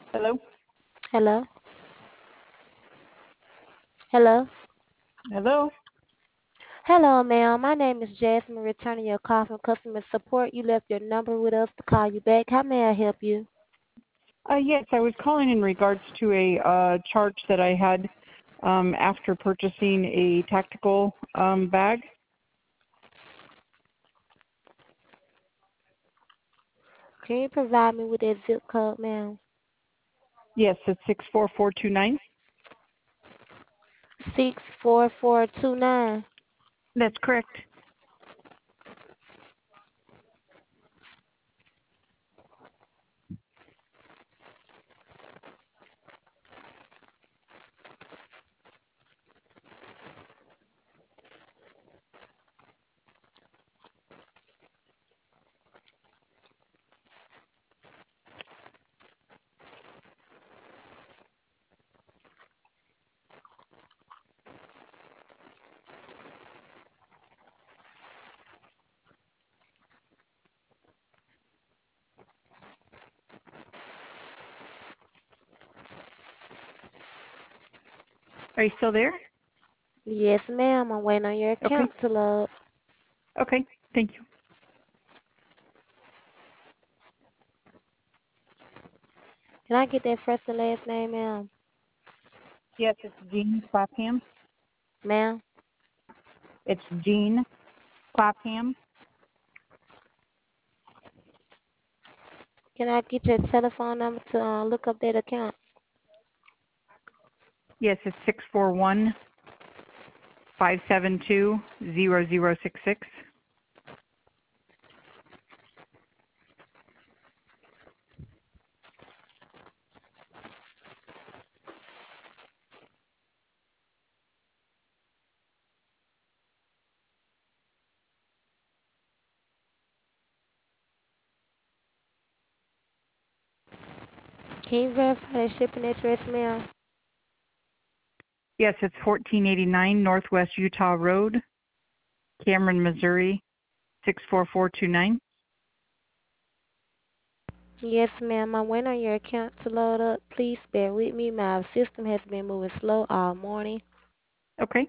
Hello? Hello? Hello? Hello? Hello, ma'am. My name is Jasmine, returning your call from customer support. You left your number with us to call you back. How may I help you? Yes, I was calling in regards to a charge that I had after purchasing a tactical bag. Can you provide me with that zip code, ma'am? Yes, it's 64429. 64429. That's correct. Are you still there? Yes, ma'am. I'm waiting on your Okay. account to load. Okay. Thank you. Can I get that first and last name, ma'am? Yes, it's Jean Clapham. Ma'am? It's Jean Clapham. Can I get your telephone number to look up that account? Yes, it's 641-572-0066. Can you verify the shipping address, ma'am? Yes, it's 1489 Northwest Utah Road, Cameron, Missouri, 64429. Yes, ma'am. I'm waiting on your account to load up. Please bear with me. My system has been moving slow all morning. Okay.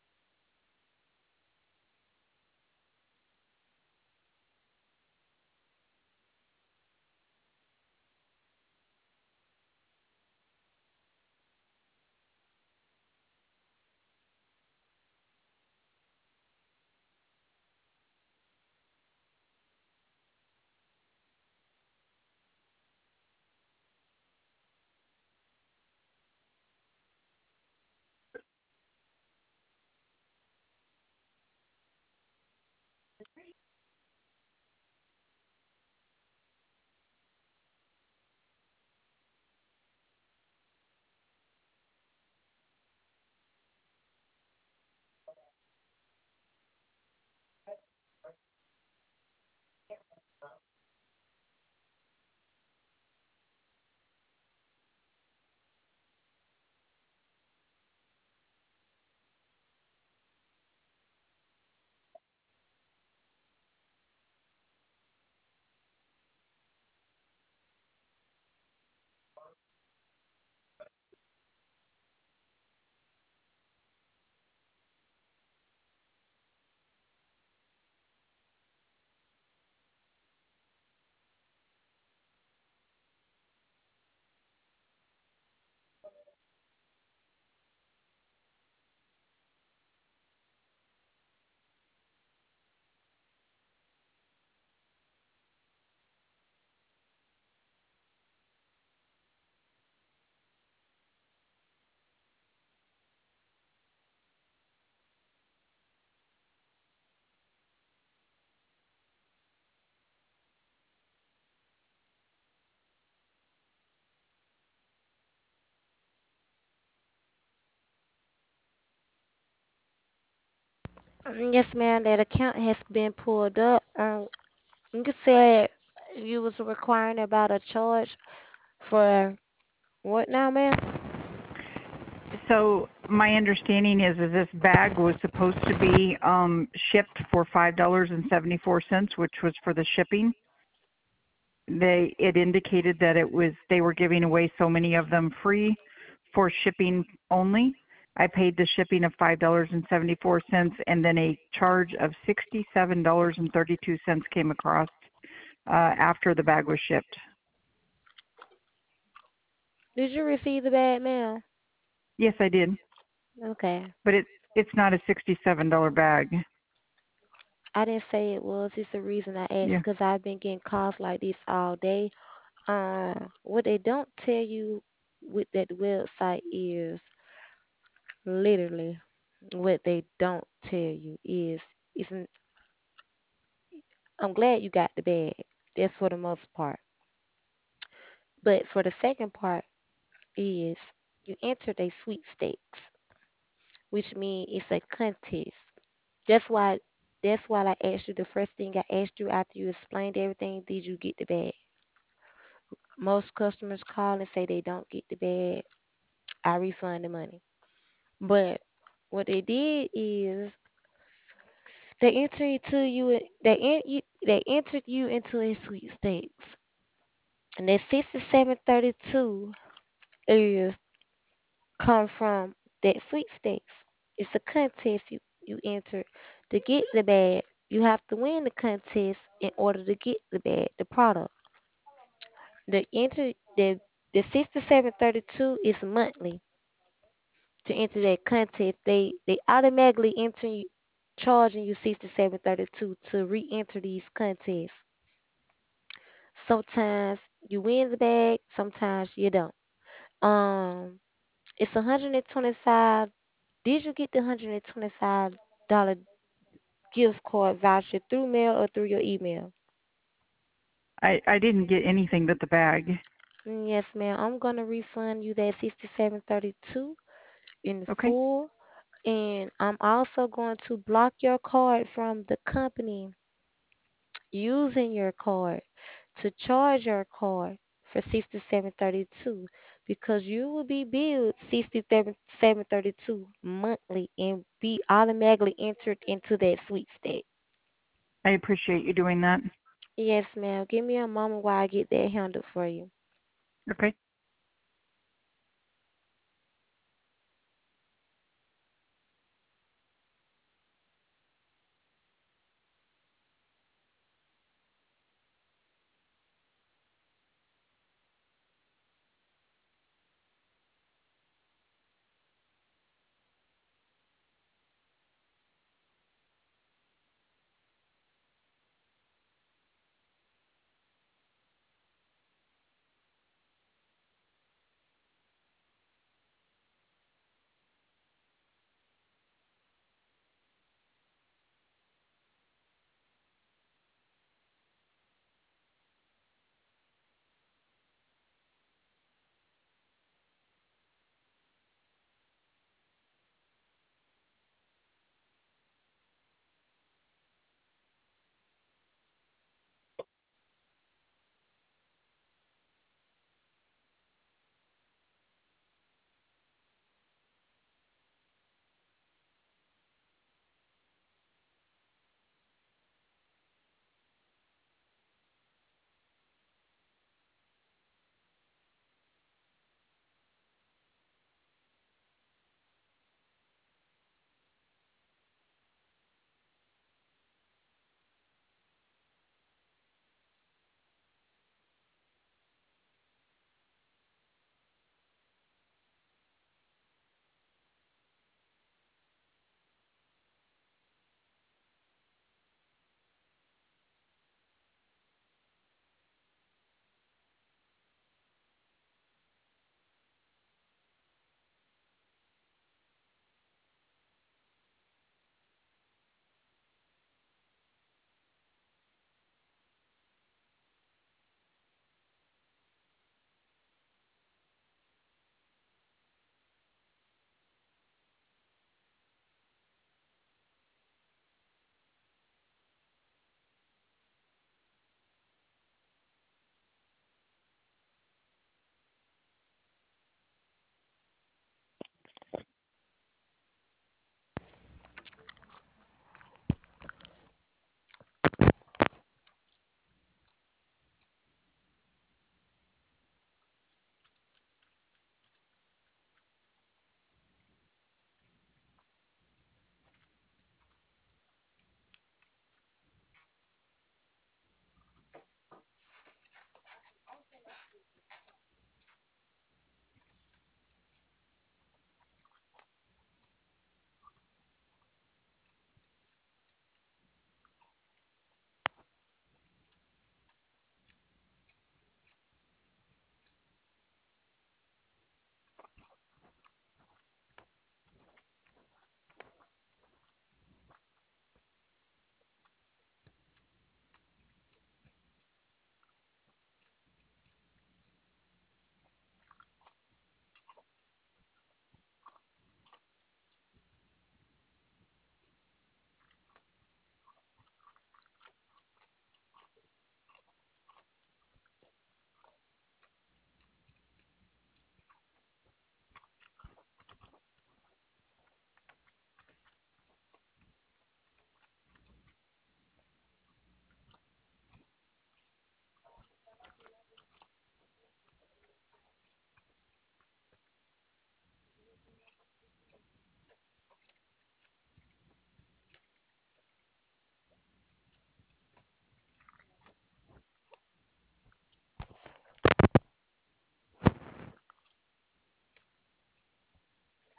Yes, ma'am. That account has been pulled up. You said you was requiring about a charge for what now, ma'am? So my understanding is that this bag was supposed to be shipped for $5.74, which was for the shipping. it indicated that they were giving away so many of them free for shipping only. I paid the shipping of $5.74, and then a charge of $67.32 came across after the bag was shipped. Did you receive the bad mail? Yes, I did, Okay. but it's not a $67 bag. I didn't say it was. It's the reason I asked Yeah. because I've been getting calls like this all day. What they don't tell you with that website is literally what they don't tell you is isn't. I'm glad you got the bag. That's for the most part. But for the second part is you entered a sweepstakes, which means it's a contest. That's why that's why I asked you the first thing I asked you after you explained everything, did you get the bag? Most customers call and say they don't get the bag. I refund the money. But what they did is they entered you into a sweepstakes. And that 6732 is come from that sweepstakes. It's a contest you enter to get the bag. You have to win the contest in order to get the bag, the product. The enter the 6732 is monthly to enter that contest. They automatically charging you 6732 to re-enter these contests. Sometimes you win the bag, sometimes you don't. Um, it's 125. Did you get the $125 gift card voucher through mail or through your email? I didn't get anything but the bag. Yes, ma'am. I'm gonna refund you that 6732 in Okay. full, and I'm also going to block your card from the company using your card to charge your card for 6732 because you will be billed 6732 monthly and be automatically entered into that sweepstakes. I appreciate you doing that. Yes, ma'am. Give me a moment while I get that handled for you. Okay.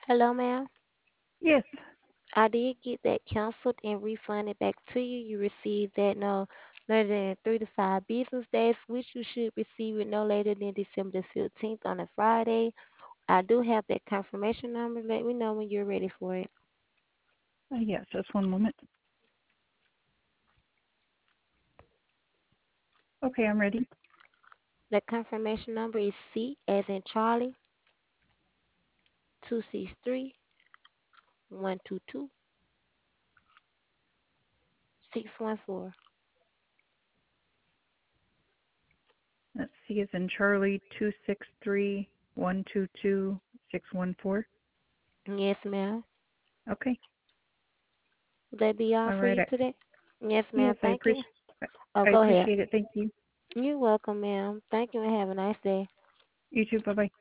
Hello, ma'am. Yes. I did get that canceled and refunded back to you. You received that no later than 3 to 5 business days, which you should receive it no later than December the 15th on a Friday. I do have that confirmation number. Let me know when you're ready for it. Yes, just one moment. Okay, I'm ready. The confirmation number is C as in Charlie 263-122-614. Let's see, as in Charlie, 263-122-614. Yes, ma'am. Okay. Will that be all All for right. you today? Yes, ma'am. Yes, Thank you. Oh, I go ahead. appreciate it. Thank you. You're welcome, ma'am. Thank you and have a nice day. You too. Bye-bye.